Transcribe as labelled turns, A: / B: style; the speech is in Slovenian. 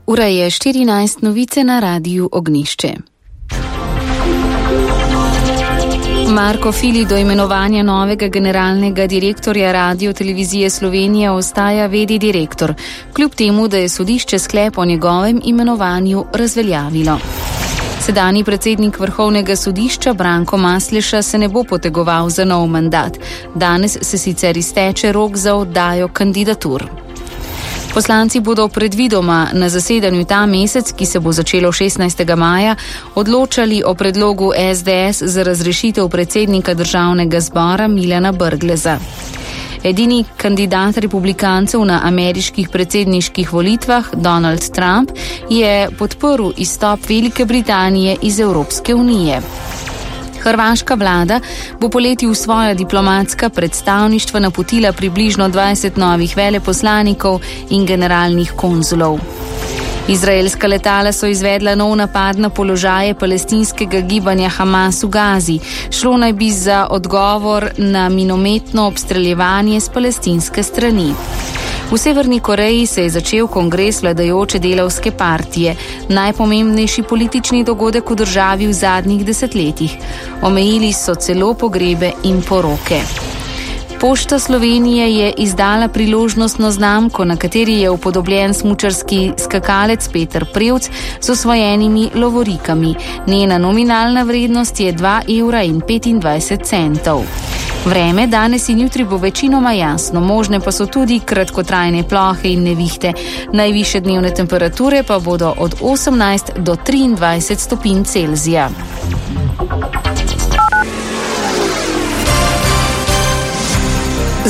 A: Ura je 14, novice na Radiu Ognjišče. Marko Fili do imenovanja novega generalnega direktorja Radio-televizije Slovenije ostaja v.d. direktor, kljub temu, da je sodišče sklep o njegovem imenovanju razveljavilo. Sedanji predsednik Vrhovnega sodišča Branko Masleša se ne bo potegoval za nov mandat. Danes se sicer izteče rok za oddajo kandidatur. Poslanci bodo predvidoma na zasedanju ta mesec, ki se bo začelo 16. maja, odločali o predlogu SDS za razrešitev predsednika Državnega zbora Milana Brgleza. Edini kandidat republikancev na ameriških predsedniških volitvah, Donald Trump, je podprl izstop Velike Britanije iz Evropske unije. Hrvaška vlada bo poleti v svoja diplomatska predstavništva napotila približno 20 novih veleposlanikov in generalnih konzulov. Izraelska letala so izvedla nov napad na položaje palestinskega gibanja Hamas v Gazi. Šlo naj bi za odgovor na minometno obstreljevanje s palestinske strani. V Severni Koreji se je začel kongres vladajoče delavske partije, najpomembnejši politični dogodek v državi v zadnjih desetletjih. Omejili so celo pogrebe in poroke. Pošta Slovenije je izdala priložnostno znamko, na kateri je upodobljen smučarski skakalec Peter Prevc z osvojenimi lovorikami. Njena nominalna vrednost je 2,25 evra. Vreme danes in jutri bo večinoma jasno, možne pa so tudi kratkotrajne plohe in nevihte. Najvišje dnevne temperature pa bodo od 18 do 23 stopinj Celzija.